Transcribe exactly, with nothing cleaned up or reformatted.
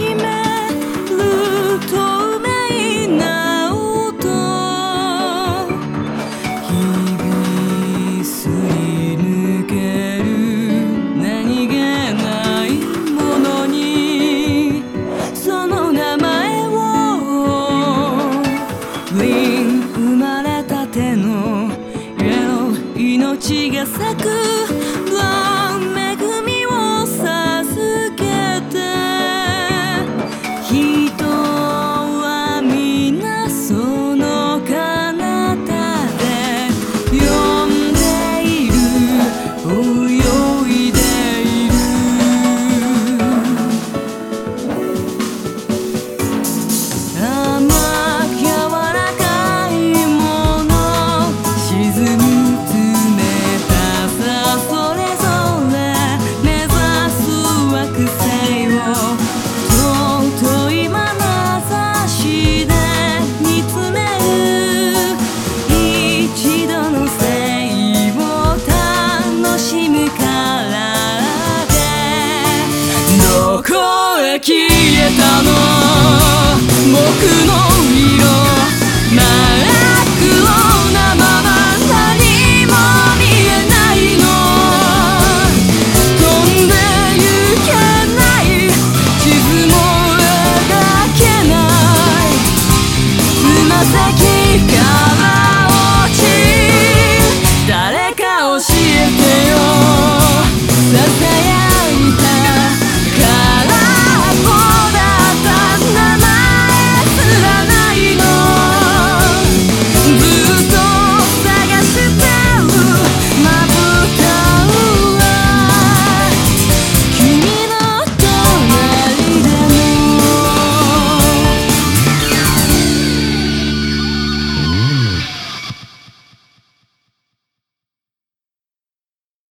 める透明な音日々すり抜ける何気ないものにその名前をリン生まれたての命が咲く恵みを授けて人は皆その彼方で呼んでいる泳いでいる甘く柔らかいもの沈むどこへ消えたの僕